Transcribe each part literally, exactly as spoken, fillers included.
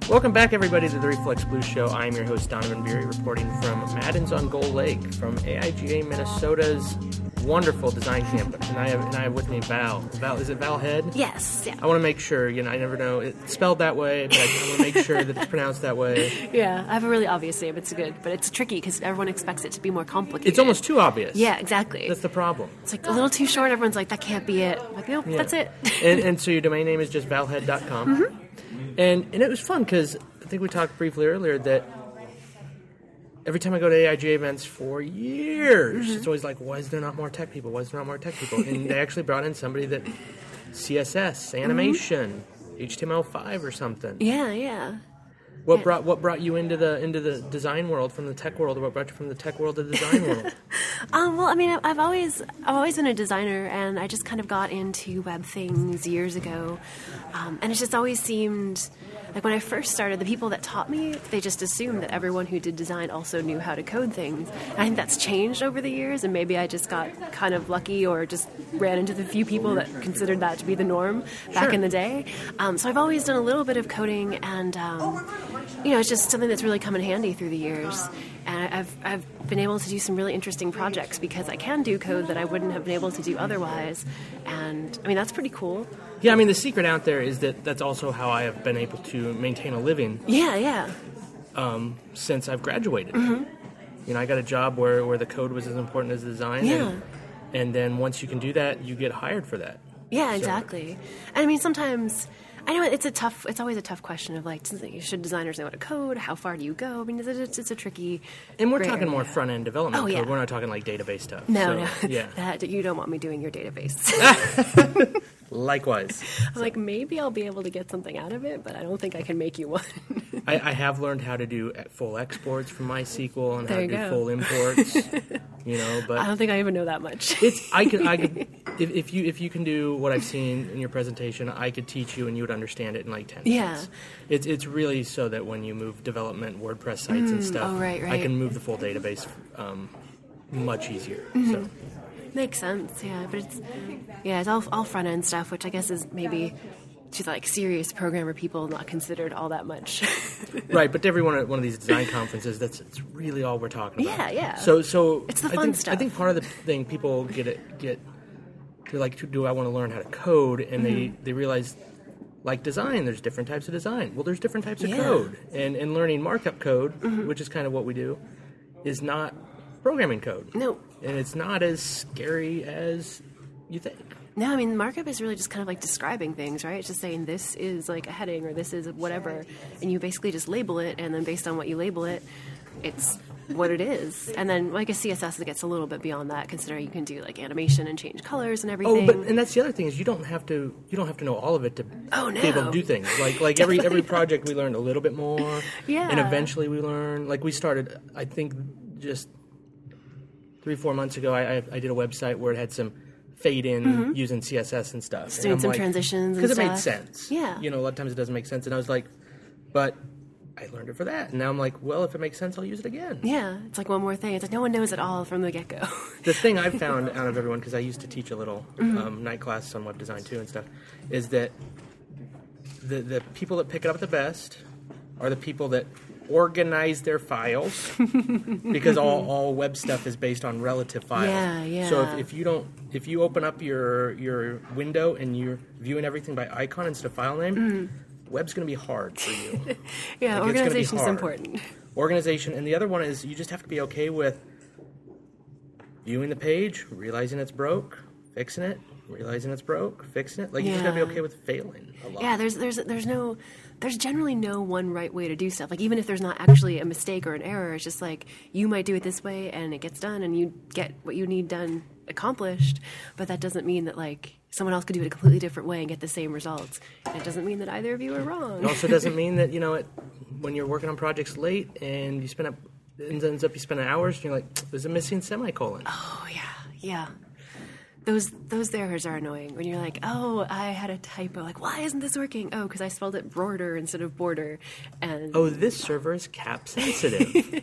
Welcome back, everybody, to the Reflex Blues Show. I'm your host, Donovan Beery, reporting from Madden's on Gold Lake, from A I G A Minnesota's wonderful design camp. And I have and I have with me Val. Val, is it Val Head? Yes. Yeah. I want to make sure. You know, I never know it's spelled that way, but I want to make sure that it's pronounced that way. Yeah, I have a really obvious name. It's good, but it's tricky because everyone expects it to be more complicated. It's almost too obvious. Yeah, exactly. That's the problem. It's like a little too short. Everyone's like, that can't be it. I'm like, no, Yeah. that's it. and, and so your domain name is just valhead dot com. Mm-hmm. And and it was fun because I think we talked briefly earlier that every time I go to A I G A events for years, Mm-hmm. it's always like, why is there not more tech people? Why is there not more tech people? And they actually brought in somebody that C S S, animation, mm-hmm. H T M L five or something. Yeah, yeah. What brought what brought you into the into the design world from the tech world, or what brought you from the tech world to the design world? Um, well, I mean, I've always I've always been a designer, and I just kind of got into web things years ago, um, and it just always seemed like when I first started, the people that taught me, they just assumed that everyone who did design also knew how to code things. And I think that's changed over the years, and maybe I just got kind of lucky, or just ran into the few people that considered that to be the norm back Sure. in the day. Um, so I've always done a little bit of coding, and um, you know, it's just something that's really come in handy through the years. And I've I've been able to do some really interesting projects because I can do code that I wouldn't have been able to do otherwise. And I mean, that's pretty cool. Yeah, I mean, the secret out there is that that's also how I have been able to maintain a living Yeah, yeah. um, since I've graduated. Mm-hmm. You know, I got a job where, where the code was as important as the design. Yeah. And, and then once you can do that, you get hired for that. Yeah, So- exactly. And I mean, sometimes I know it's a tough. It's always a tough question of like, should designers know how to code? How far do you go? I mean, it's, it's, it's a tricky. And we're gray talking more area. front end development Oh, code. yeah. We're not talking like database stuff. No, So, no, yeah. that you don't want me doing your database. Likewise. I'm like, maybe I'll be able to get something out of it, but I don't think I can make you one. I, I have learned how to do full exports from MySQL and There how to you do go. full imports. You know, but I don't think I even know that much. it's I could I could if, if you if you can do what I've seen in your presentation, I could teach you and you would understand it in like ten Yeah. minutes. It's it's really so that when you move development WordPress sites and stuff, oh, right, I right. can move the full database um, much easier. Mm-hmm. So Makes sense, yeah. But it's yeah, it's all all front end stuff, which I guess is maybe to like serious programmer people not considered all that much. right, but to every one of, one of these design conferences, that's it's really all we're talking about. Yeah, yeah. So so It's the I fun think, stuff. I think part of the thing people get it get they're like, do I want to learn how to code? And Mm-hmm. they, they realize, like design, there's different types of design. Well, there's different types of Yeah. code, and and learning markup code, which is kind of what we do, is not programming code. No. And it's not as scary as you think. No, I mean, markup is really just kind of like describing things, right? It's just saying this is like a heading or this is whatever, and you basically just label it, and then based on what you label it, it's what it is. And then, like a C S S, it gets a little bit beyond that, considering you can do like animation and change colors and everything. Oh, but and that's the other thing is you don't have to you don't have to know all of it to Oh, no. be able to do things. Like like every every Definitely project we learned a little bit more. Yeah. And eventually we learn. Like we started, I think, just three four months ago. I I, I did a website where it had some fade in using C S S and stuff. Just And doing I'm some like- transitions and because it made stuff. sense. Yeah. You know, a lot of times it doesn't make sense, and I was like, but I learned it for that, and now I'm like, well, if it makes sense, I'll use it again. Yeah, it's like one more thing. It's like no one knows it all from the get-go. The thing I've found out of everyone, because I used to teach a little Mm-hmm. um, night classes on web design too and stuff, is that the the people that pick it up the best are the people that organize their files, because all, all web stuff is based on relative files. Yeah, yeah. So if, if you don't, if you open up your your window and you're viewing everything by icon instead of file name, web's going to be hard for you. yeah, Like, it's gonna be organization is hard. important. Organization, and the other one is you just have to be okay with viewing the page, realizing it's broke, fixing it, realizing it's broke, fixing it. Like you just gotta be Yeah. okay with failing a lot. Yeah, there's there's there's no there's generally no one right way to do stuff. Like even if there's not actually a mistake or an error, it's just like you might do it this way and it gets done and you get what you need done accomplished, but that doesn't mean that like someone else could do it a completely different way and get the same results. And it doesn't mean that either of you are wrong. It also doesn't mean that, you know, it, when you're working on projects late and you spend up, it ends up you spend hours and you're like, there's a missing semicolon. Oh yeah, yeah. Those those errors are annoying when you're like, oh, I had a typo. Like, why isn't this working? Oh, because I spelled it broader instead of border. And Oh, this server is cap sensitive.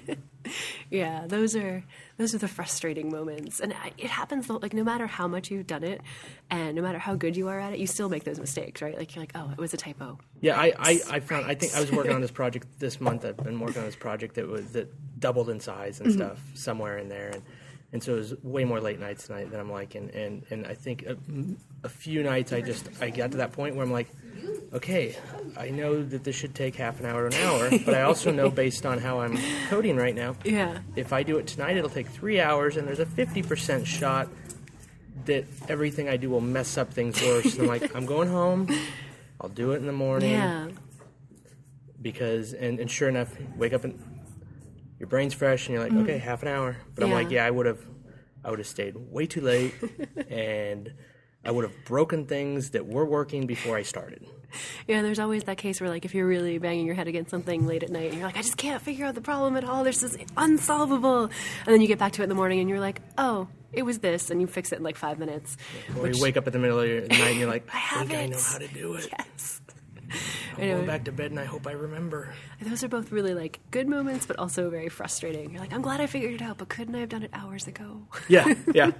Yeah, those are those are the frustrating moments, and it happens like no matter how much you've done it, and no matter how good you are at it, you still make those mistakes, right? Like you're like, oh, it was a typo. Yeah, I, I, I found. I think I was working on this project this month. I've been working on this project that was that doubled in size and mm-hmm. stuff somewhere in there, and and so it was way more late nights tonight than I'm like, and and, and I think a, a few nights I just I got to that point where I'm like, okay, I know that this should take half an hour to an hour, but I also know based on how I'm coding right now, yeah. if I do it tonight, it'll take three hours, and there's a fifty percent shot that everything I do will mess up things worse. And I'm like, I'm going home. I'll do it in the morning. Yeah. Because, and, and sure enough, wake up and your brain's fresh, and you're like, mm. okay, half an hour. But I'm yeah. like, yeah, I would have, I would have stayed way too late, and I would have broken things that were working before I started. Yeah, there's always that case where, like, if you're really banging your head against something late at night, and you're like, I just can't figure out the problem at all. This is unsolvable. And then you get back to it in the morning, and you're like, oh, it was this, and you fix it in like five minutes. Or which, you wake up in the middle of the night, and you're like, I, I think it. I know how to do it. Yes. I'm going back to bed, and I hope I remember. Those are both really, like, good moments, but also very frustrating. You're like, I'm glad I figured it out, but couldn't I have done it hours ago? Yeah, yeah.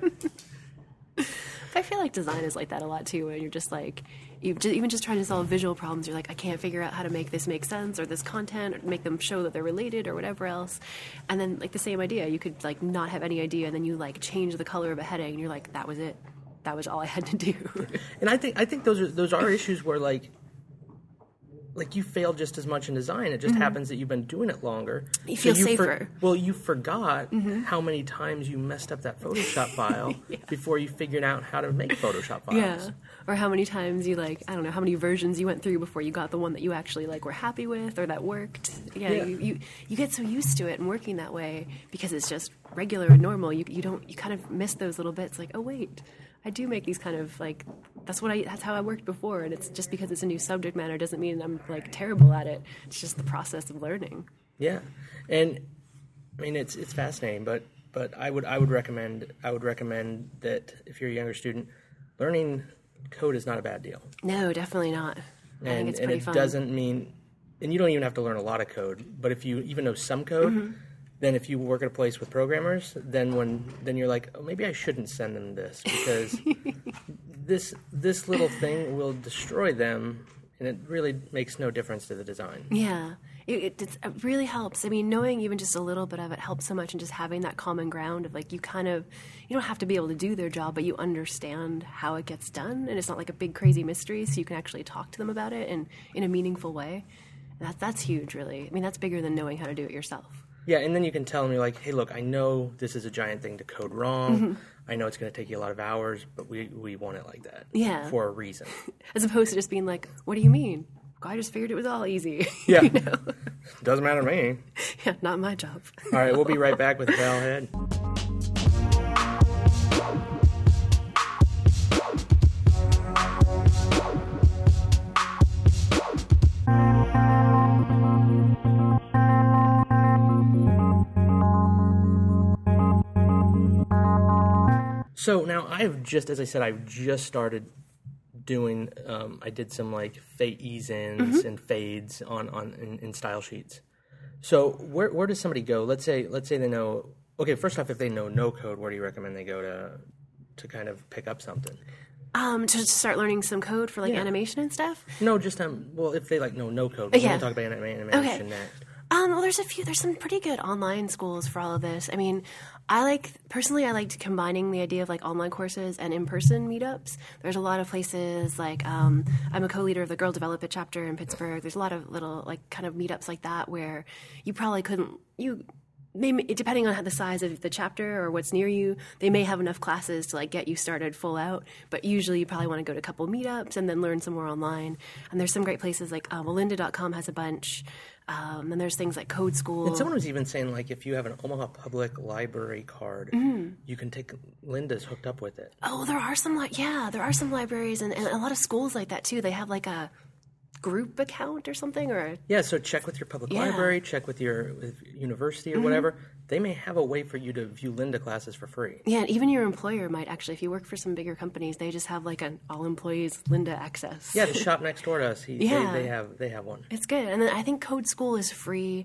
I feel like design is like that a lot, too, when you're just like, you just, even just trying to solve visual problems, you're like, I can't figure out how to make this make sense, or this content, or make them show that they're related, or whatever else. And then, like, the same idea, you could, like, not have any idea, and then you, like, change the color of a heading, and you're like, that was it. That was all I had to do. And I think I think those are those are issues where, like, like you failed just as much in design. It just mm-hmm. happens that you've been doing it longer. You feel so you safer. For, well, you forgot mm-hmm. how many times you messed up that Photoshop file yeah. before you figured out how to make Photoshop files. Yeah. Or how many times you, like, I don't know, how many versions you went through before you got the one that you actually, like, were happy with or that worked. Yeah, yeah. You, you you get so used to it and working that way because it's just regular and normal. You you don't, you kind of miss those little bits like, oh, wait. I do make these kind of, like, that's what I, that's how I worked before, and it's just because it's a new subject matter doesn't mean I'm, like, terrible at it. It's just the process of learning. Yeah, and I mean it's it's fascinating, but but I would I would recommend I would recommend that if you're a younger student, learning code is not a bad deal. No, definitely not. I and, think it's and pretty it fun. doesn't mean, and you don't even have to learn a lot of code, but if you even know some code. Mm-hmm. Then if you work at a place with programmers, then when then you're like, oh, maybe I shouldn't send them this because this this little thing will destroy them, and it really makes no difference to the design. Yeah, it, it, it really helps. I mean, knowing even just a little bit of it helps so much, and just having that common ground of, like, you kind of, you don't have to be able to do their job, but you understand how it gets done, and it's not like a big crazy mystery, so you can actually talk to them about it in, in a meaningful way. And that, that's huge, really. I mean, that's bigger than knowing how to do it yourself. Yeah, and then you can tell them, you're like, hey, look, I know this is a giant thing to code wrong. Mm-hmm. I know it's going to take you a lot of hours, but we, we want it like that. Yeah. For a reason. As opposed to just being like, what do you mean? I just figured it was all easy. Yeah. You know? Doesn't matter to me. Yeah, not my job. All right, we'll be right back with Railhead. So now I've just, as I said, I've just started doing, um, I did some like fade ease-ins mm-hmm. and fades on, on in, in style sheets. So where where does somebody go? Let's say let's say they know, okay, first off, if they know no code, where do you recommend they go to to kind of pick up something? Um, to start learning some code for like yeah. animation and stuff? No, just, um, well, if they like know no code, we're yeah. going to talk about anim- animation okay. next. Um, well, there's a few, there's some pretty good online schools for all of this. I mean, I like, personally, I liked combining the idea of like online courses and in-person meetups. There's a lot of places like, um, I'm a co-leader of the Girl Develop It chapter in Pittsburgh. There's a lot of little like kind of meetups like that where you probably couldn't, you, maybe, depending on the size of the chapter or what's near you, they may have enough classes to like get you started full out. But usually you probably want to go to a couple meetups and then learn some more online. And there's some great places like uh, well, lynda dot com has a bunch. Um, and there's things like Code School. And someone was even saying, like, if you have an Omaha Public Library card, mm. you can take Lynda's hooked up with it. Oh, there are some, like, yeah, there are some libraries and, and a lot of schools like that too. They have like a group account or something, or yeah. So check with your public yeah. library, check with your with university or mm-hmm. whatever. They may have a way for you to view Lynda classes for free. Yeah, and even your employer might actually, if you work for some bigger companies, they just have like an all employees Lynda access. Yeah, the shop next door to us, he, yeah. they, they have they have one. It's good, and then I think Code School is free.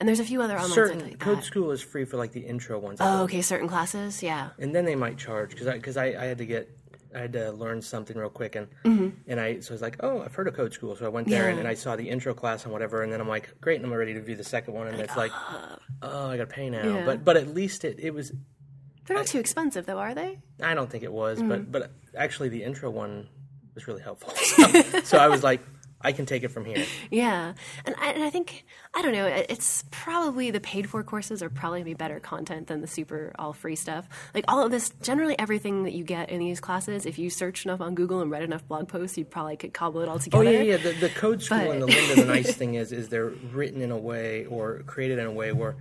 And there's a few other online certain sites like Code that. School is free for like the intro ones. Oh, okay, certain classes, yeah. And then they might charge because I because I, I had to get I had to learn something real quick and Mm-hmm. and I so I was like, oh, I've heard of Code School, so I went there Yeah. and, and I saw the intro class and whatever, and then I'm like, great, and I'm ready to view the second one, and it's like, oh, I got to pay now. Yeah. But but at least it, it was. They're not too expensive, though, are they? I don't think it was, Mm-hmm. but but actually the intro one was really helpful. So, so I was like, I can take it from here. Yeah, and I, and I think I don't know. it- It's probably the paid for courses are probably gonna be better content than the super all free stuff. Like all of this, generally everything that you get in these classes, if you searched enough on Google and read enough blog posts, you probably could cobble it all Oh together. yeah, yeah. The, the Code School But- and the Lynda, the nice thing is, is they're written in a way or created in a way where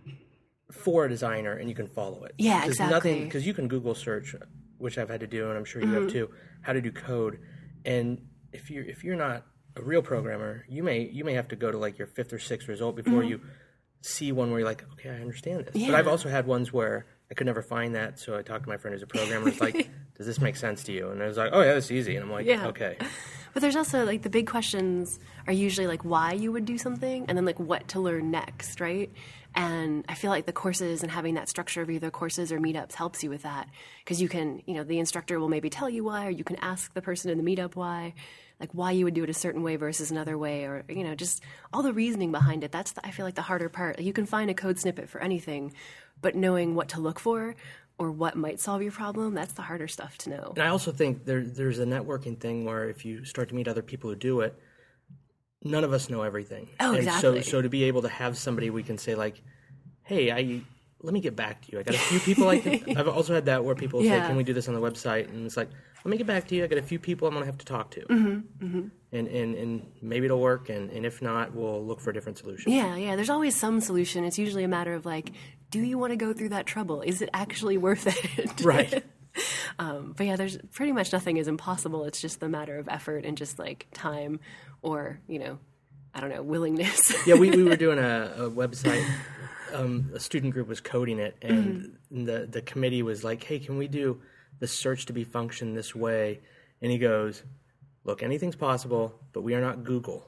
for a designer and you can follow it. Yeah, Cause exactly. Nothing because you can Google search, which I've had to do, and I'm sure you Mm-hmm. have too, how to do code. And if you're if you're not a real programmer, you may you may have to go to like your fifth or sixth result before you see one where you're like, okay, I understand this. But Mm-hmm. Yeah. I've also had ones where I could never find that, so I talked to my friend who's a programmer. It's like, does this make sense to you? And I was like, oh yeah, that's easy. And I'm like, Yeah. okay. But there's also like the big questions are usually like why you would do something and then like what to learn next, right? And I feel like the courses and having that structure of either courses or meetups helps you with that because you can, you know, the instructor will maybe tell you why, or you can ask the person in the meetup why, like why you would do it a certain way versus another way, or, you know, just all the reasoning behind it. That's, the, I feel like, the harder part. You can find a code snippet for anything, but knowing what to look for or what might solve your problem, that's the harder stuff to know. And I also think there, there's a networking thing where if you start to meet other people who do it, none of us know everything. Oh, and exactly. so, so to be able to have somebody we can say like, hey, I let me get back to you. I got a few people I can. I've also had that where people say, Yeah. can we do this on the website? And it's like, let me get back to you. I got a few people I'm going to have to talk to. Mm-hmm, mm-hmm. And, and, and maybe it'll work. And, and if not, we'll look for a different solution. Yeah, yeah. There's always some solution. It's usually a matter of like, do you want to go through that trouble? Is it actually worth it? Right. um, but yeah, there's pretty much nothing is impossible. It's just the matter of effort and just like time or, you know, I don't know, willingness. Yeah, we, we were doing a, a website. Um, a student group was coding it, and Mm-hmm. the the committee was like, "Hey, can we do the search to be function this way?" And he goes, "Look, anything's possible, but we are not Google."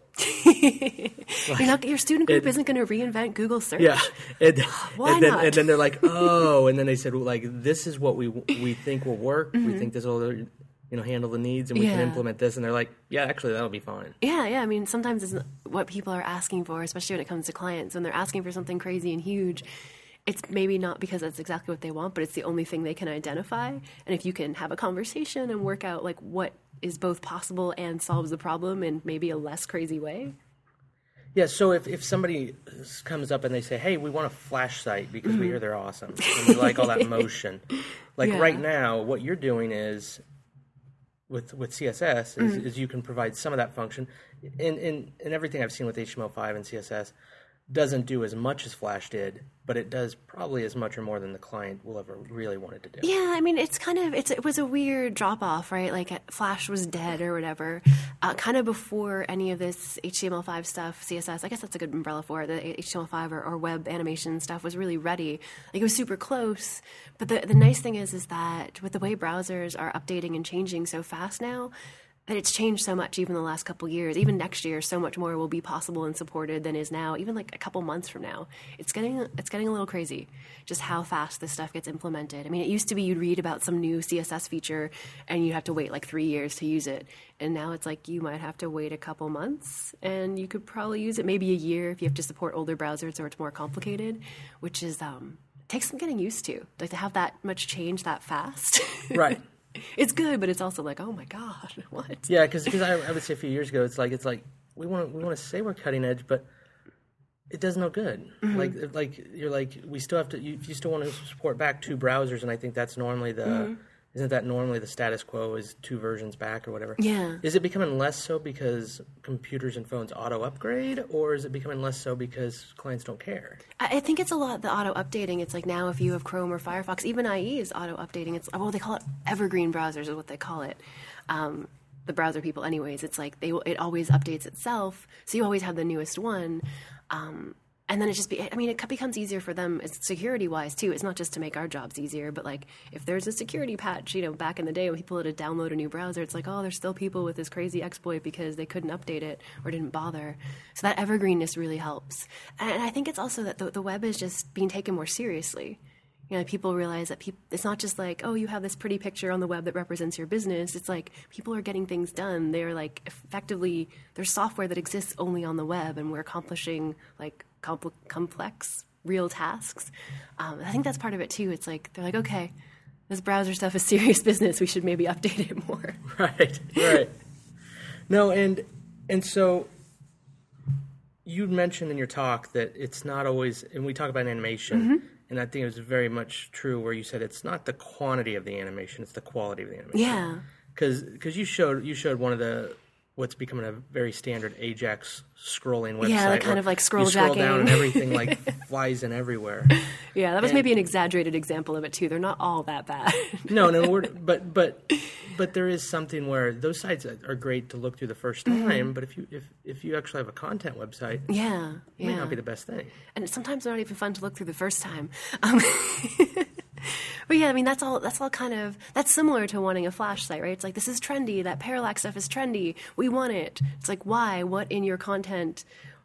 You're not, your student group It- isn't going to reinvent Google search. Yeah, and, Why and then not? and then they're like, "Oh," and then they said, well, "Like this is what we we think will work. We think this will, you know, handle the needs, and we can Mm-hmm. Yeah. implement this." And they're like, "Yeah, actually, that'll be fine." Yeah, yeah. I mean, sometimes it's what people are asking for, especially when it comes to clients. When they're asking for something crazy and huge, it's maybe not because that's exactly what they want, but it's the only thing they can identify. And if you can have a conversation and work out like what is both possible and solves the problem in maybe a less crazy way. Yeah, so if, if somebody comes up and they say, hey, we want a Flash site because we hear they're awesome and we like all that motion. Like Yeah. right now, what you're doing is, with with C S S, is, is you can provide some of that function. And, and, and everything I've seen with H T M L five and C S S doesn't do as much as Flash did, but it does probably as much or more than the client will ever really want it to do. Yeah, I mean, it's kind of it's it was a weird drop off, right? Like Flash was dead or whatever, uh, kind of before any of this H T M L five stuff, C S S. I guess that's a good umbrella for it. The H T M L five or, or web animation stuff was really ready. Like it was super close. But the the nice thing is, is that with the way browsers are updating and changing so fast now, that it's changed so much even the last couple years. Even next year, so much more will be possible and supported than is now. Even like a couple months from now, it's getting it's getting a little crazy, just how fast this stuff gets implemented. I mean, it used to be you'd read about some new C S S feature and you'd have to wait like three years to use it, and now it's like you might have to wait a couple months, and you could probably use it maybe a year if you have to support older browsers or it's more complicated, which is um takes some getting used to, like to have that much change that fast. Right. It's good, but it's also like, oh my god, what? Yeah, because I, I would say a few years ago, it's like it's like we want we want to say we're cutting edge, but it does no good. Mm-hmm. Like like you're like we still have to you, you still want to support back two browsers, and I think that's normally the Mm-hmm. isn't that normally the status quo is two versions back or whatever. Yeah. Is it becoming less so because computers and phones auto upgrade, or is it becoming less so because clients don't care? I I think it's a lot the auto updating. It's like now if you have Chrome or Firefox, even I E is auto updating. It's well, they call it evergreen browsers is what they call it. Um, the browser people, anyways. It's like they will- it always updates itself, so you always have the newest one. Um, and then it just be, I mean, it becomes easier for them security wise too. It's not just to make our jobs easier, but like if there's a security patch, you know, back in the day when people had to download a new browser, it's like, oh, there's still people with this crazy exploit because they couldn't update it or didn't bother. So that evergreenness really helps. And I think it's also that the, the web is just being taken more seriously. You know, people realize that people, it's not just like, oh, you have this pretty picture on the web that represents your business. It's like people are getting things done. They're like effectively, there's software that exists only on the web, and we're accomplishing like compl- complex, real tasks. Um, I think that's part of it too. It's like, they're like, okay, this browser stuff is serious business. We should maybe update it more. Right, right. No, and and so you mentioned in your talk that it's not always, and we talk about animation, mm-hmm. and I think it was very much true where you said it's not the quantity of the animation, it's the quality of the animation. Yeah. Because you showed you showed one of the what's becoming a very standard Ajax scrolling website. Yeah, like kind of like scroll you scroll jacking. down and everything like flies in everywhere. Yeah, that was and, maybe an exaggerated example of it too. They're not all that bad. no, no, we're, but but but there is something where those sites are great to look through the first time. Mm-hmm. But if you if if you actually have a content website, yeah, it yeah. may not be the best thing. And sometimes they're not even fun to look through the first time. Um, But yeah, I mean, that's all, that's all kind of, that's similar to wanting a Flash site, right? It's like, this is trendy, that parallax stuff is trendy, we want it. It's like, why? What in your content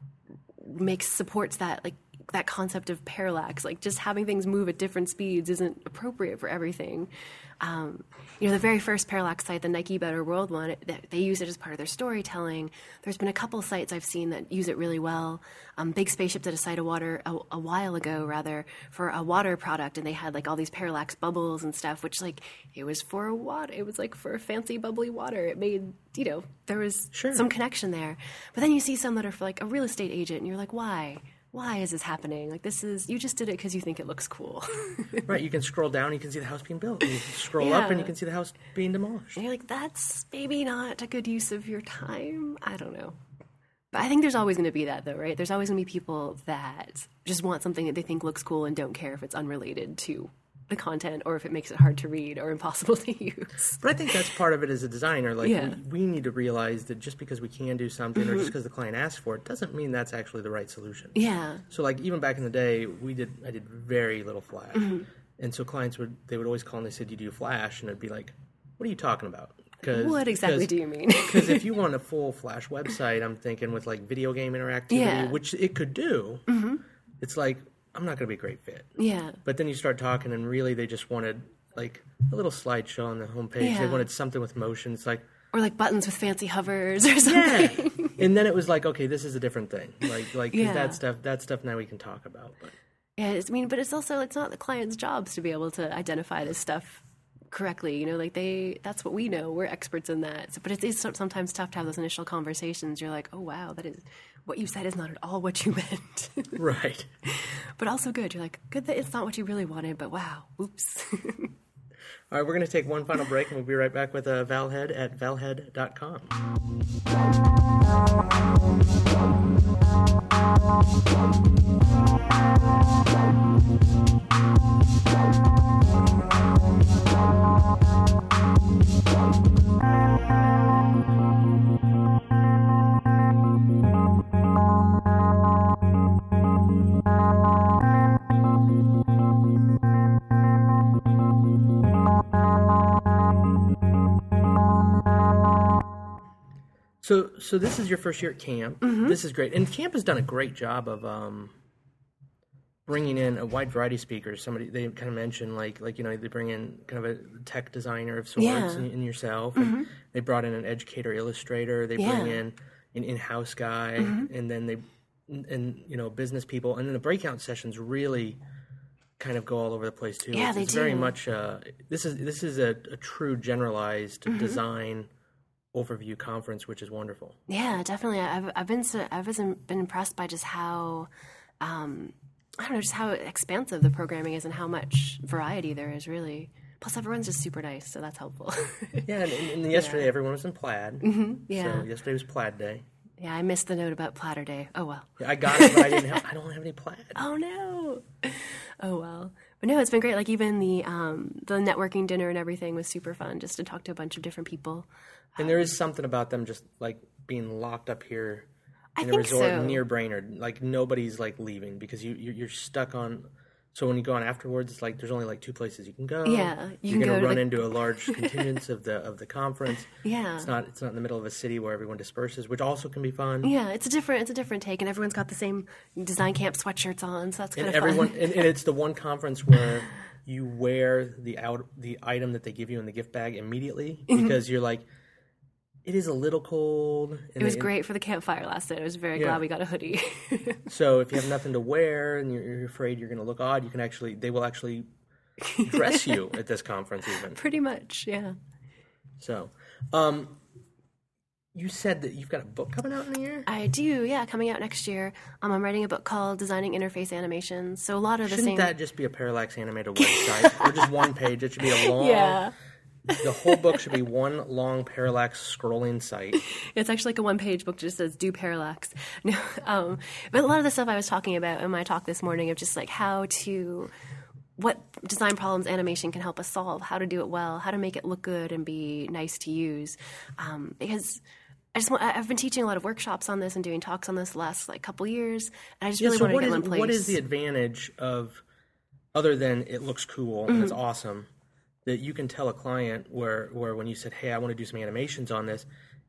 makes, supports that, like, that concept of parallax? Like, just having things move at different speeds isn't appropriate for everything. Um, you know, the very first parallax site, the Nike Better World one, it, they use it as part of their storytelling. There's been a couple sites I've seen that use it really well. Um, Big Spaceship did a site a, water, a, a while ago, rather, for a water product, and they had like all these parallax bubbles and stuff, which like, it was for a water, it was like for a fancy bubbly water. It made, you know, there was sure. some connection there. But then you see some that are for like a real estate agent, and you're like, why? Why is this happening? Like, this is, you just did it because you think it looks cool. Right, you can scroll down, you can see the house being built. You can scroll yeah. up, and you can see the house being demolished. And you're like, that's maybe not a good use of your time. I don't know. But I think there's always going to be that, though, right? There's always going to be people that just want something that they think looks cool and don't care if it's unrelated to the content or if it makes it hard to read or impossible to use. But I think that's part of it as a designer. Like, yeah. we, we need to realize that just because we can do something mm-hmm. or just because the client asks for it doesn't mean that's actually the right solution. Yeah. So, like, even back in the day, we did I did very little Flash. Mm-hmm. And so clients would, they would always call and they said, do you do Flash? And I'd be like, what are you talking about? What exactly do you mean? Because if you want a full Flash website, I'm thinking with, like, video game interactivity, yeah. which it could do, mm-hmm. it's like, I'm not going to be a great fit. Yeah. But then you start talking, and really they just wanted, like, a little slideshow on the homepage. Yeah. They wanted something with motion. It's like... Or, like, buttons with fancy hovers or something. Yeah. And then it was like, okay, this is a different thing. Like, like yeah. that stuff, that stuff now we can talk about. But. Yeah, it's, I mean, but it's also, it's not the client's jobs to be able to identify this stuff correctly. You know, like, they, that's what we know. We're experts in that. So, but it is sometimes tough to have those initial conversations. You're like, oh, wow, that is... what you said is not at all what you meant. Right. But also good. You're like, good that it's not what you really wanted, but wow, oops. All right, we're going to take one final break, and we'll be right back with uh, Valhead at valhead dot com. So, so this is your first year at camp. Mm-hmm. This is great, and camp has done a great job of um, bringing in a wide variety of speakers. Somebody they kind of mentioned, like, like you know, they bring in kind of a tech designer of sorts, yeah. in, in yourself. Mm-hmm. And they brought in an educator, illustrator. They yeah. bring in an in-house guy, mm-hmm. and then they, and you know, business people, and then the breakout sessions really kind of go all over the place too. Yeah, it's, they it's do. very much. Uh, this is this is a, a true generalized mm-hmm. design overview conference, which is wonderful. Yeah, definitely. I've I've been so, I've been impressed by just how um, I don't know, just how expansive the programming is and how much variety there is. Really, plus everyone's just super nice, so that's helpful. Yeah, and, and yesterday yeah. everyone was in plaid. Mm-hmm, yeah. So yesterday was plaid day. Yeah, I missed the note about Platter Day. Oh well. Yeah, I got it, but I didn't. Have, I don't have any plaid. Oh no. Oh well. But no, it's been great. Like even the um, the networking dinner and everything was super fun, just to talk to a bunch of different people. And there is something about them just like being locked up here I in a think resort so. near Brainerd. Like nobody's like leaving because you you're, you're stuck on. So when you go on afterwards, it's like there's only like two places you can go. Yeah, you you're can going go to run the... into a large contingent of the of the conference. Yeah, it's not it's not in the middle of a city where everyone disperses, which also can be fun. Yeah, it's a different it's a different take, and everyone's got the same design camp sweatshirts on, so that's kind and of everyone, fun. And, and it's the one conference where you wear the out the item that they give you in the gift bag immediately because you're like, it is a little cold. And it was they, great for the campfire last night. I was very yeah. glad we got a hoodie. So if you have nothing to wear and you're, you're afraid you're going to look odd, you can actually they will actually dress you at this conference even. Pretty much, yeah. So, um, you said that you've got a book coming out in a year? I do, yeah, coming out next year. Um, I'm writing a book called Designing Interface Animations. So a lot of the Shouldn't same... that just be a Parallax animated website? Or just one page? It should be a long... Yeah. The whole book should be one long Parallax scrolling site. It's actually like a one-page book that just says, do Parallax. No, um, but a lot of the stuff I was talking about in my talk this morning of just like how to... what design problems animation can help us solve, how to do it well, how to make it look good and be nice to use. Um, because... I just want, I've been teaching a lot of workshops on this and doing talks on this the last like couple years, and I just Yeah, really so want to what get is, one in place. what is the advantage of, other than it looks cool and Mm-hmm. it's awesome, that you can tell a client where, where when you said, hey, I want to do some animations on this,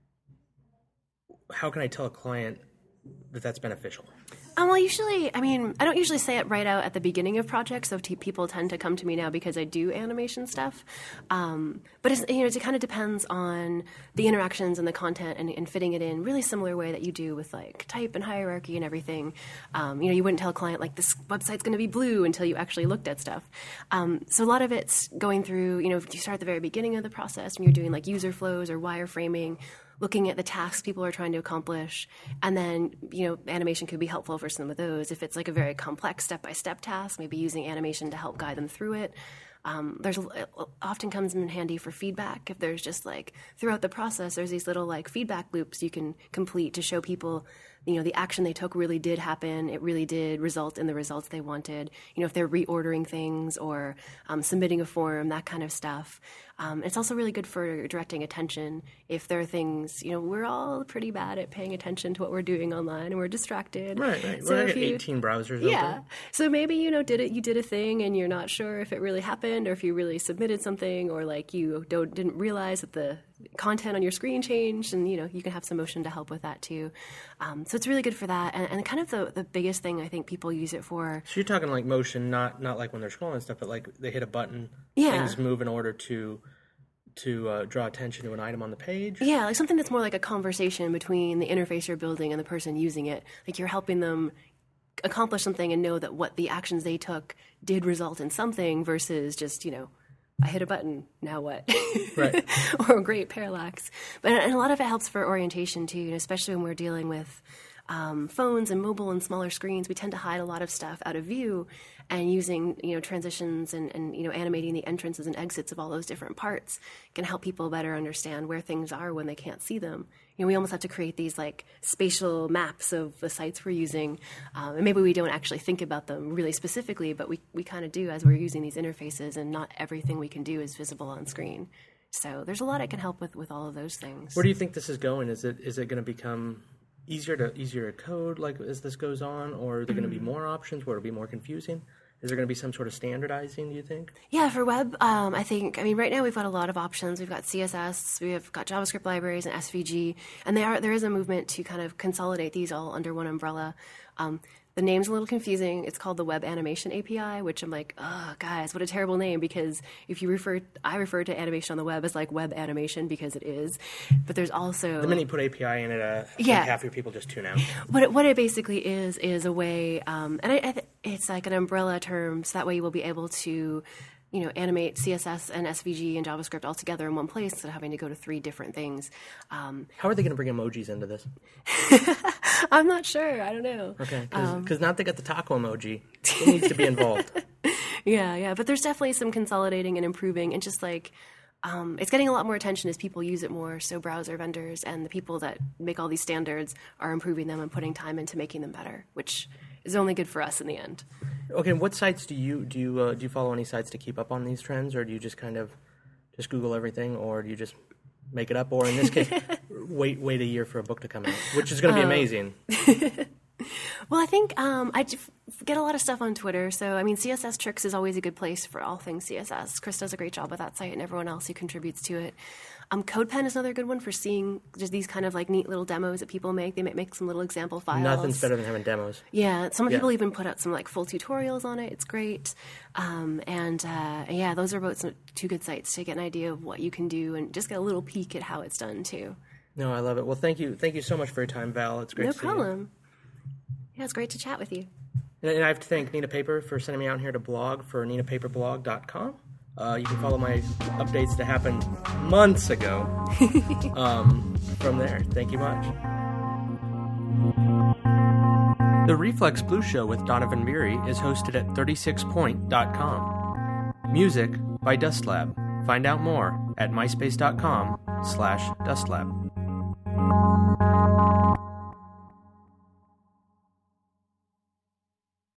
how can I tell a client that that's beneficial? Um, well, usually, I mean, I don't usually say it right out at the beginning of projects, so t- people tend to come to me now because I do animation stuff. Um, but it's, you know, it kind of depends on the interactions and the content and, and fitting it in really similar way that you do with like type and hierarchy and everything. Um, you know, you wouldn't tell a client like this website's going to be blue until you actually looked at stuff. Um, so a lot of it's going through, you know, if you start at the very beginning of the process when you're doing like user flows or wireframing, looking at the tasks people are trying to accomplish, and then, you know, animation could be helpful for some of those. If it's like a very complex step-by-step task, maybe using animation to help guide them through it. Um, there's it often comes in handy for feedback. If there's just like throughout the process, there's these little like feedback loops you can complete to show people, you know, the action they took really did happen. It really did result in the results they wanted. You know, if they're reordering things or um, submitting a form, that kind of stuff. Um, it's also really good for directing attention. If there are things, you know, we're all pretty bad at paying attention to what we're doing online, and we're distracted. Right, right. So We're if at you, eighteen browsers yeah. open. So maybe, you know, did it, you did a thing and you're not sure if it really happened or if you really submitted something, or like you don't, didn't realize that the content on your screen changed, and, you know, you can have some motion to help with that too. Um, so it's really good for that. And, and kind of the, the biggest thing I think people use it for. So you're talking like motion, not not like when they're scrolling and stuff, but like they hit a button, Yeah. things move in order to to uh, draw attention to an item on the page. Yeah, like something that's more like a conversation between the interface you're building and the person using it. Like you're helping them accomplish something and know that what the actions they took did result in something versus just, you know, I hit a button, now what? Right. Or great parallax. But and a lot of it helps for orientation too, and especially when we're dealing with um, phones and mobile and smaller screens. We tend to hide a lot of stuff out of view, and using, you know, transitions and, and, you know, animating the entrances and exits of all those different parts can help people better understand where things are when they can't see them. You know, we almost have to create these like spatial maps of the sites we're using, um, and maybe we don't actually think about them really specifically, but we, we kind of do as we're using these interfaces, and not everything we can do is visible on screen. So there's a lot it can help with, with all of those things. Where do you think this is going? Is it is it going to become easier to easier to code like as this goes on, or are there mm-hmm. going to be more options where it'll be more confusing? Is there going to be some sort of standardizing, do you think? Yeah, for web, um, I think, I mean, right now we've got a lot of options. We've got C S S, we've got JavaScript libraries and S V G, and they are, there is a movement to kind of consolidate these all under one umbrella. Um, the name's a little confusing. It's called the Web Animation A P I, which I'm like, oh, guys, what a terrible name, because if you refer, I refer to animation on the web as like web animation because it is, but there's also... The minute you put A P I in it, uh, I yeah. think half your people just tune out. What it, what it basically is, is a way, um, and I, I th- it's like an umbrella term, so that way you will be able to, you know, animate C S S and S V G and JavaScript all together in one place instead of having to go to three different things. Um, How are they going to bring emojis into this? I'm not sure. I don't know. Okay, because um, now they got the taco emoji. It needs to be involved. Yeah, yeah. But there's definitely some consolidating and improving, and just like um, it's getting a lot more attention as people use it more. So browser vendors and the people that make all these standards are improving them and putting time into making them better, which is only good for us in the end. Okay, what sites do you do? You, uh, do you follow any sites to keep up on these trends, or do you just kind of just Google everything, or do you just make it up, or in this case, wait wait a year for a book to come out, which is going to be amazing. Well, I think um, I j- get a lot of stuff on Twitter. So, I mean, C S S Tricks is always a good place for all things C S S. Chris does a great job with that site and everyone else who contributes to it. Um, CodePen is another good one for seeing just these kind of like neat little demos that people make. They might make some little example files. Nothing's better than having demos. Yeah, some Yeah. people even put out some like full tutorials on it. It's great. Um, and uh, yeah, those are both some, two good sites to get an idea of what you can do and just get a little peek at how it's done too. No, I love it. Well, thank you. Thank you so much for your time, Val. It's great No to see you. problem. Yeah, it's great to chat with you. And and I have to thank Nina Paper for sending me out here to blog for nina paper blog dot com. Uh, you can follow my updates that happened months ago um, from there. Thank you much. The Reflex Blues Show with Donovan Beery is hosted at thirty-six point dot com. Music by Dust Lab. Find out more at myspace dot com slash dust lab.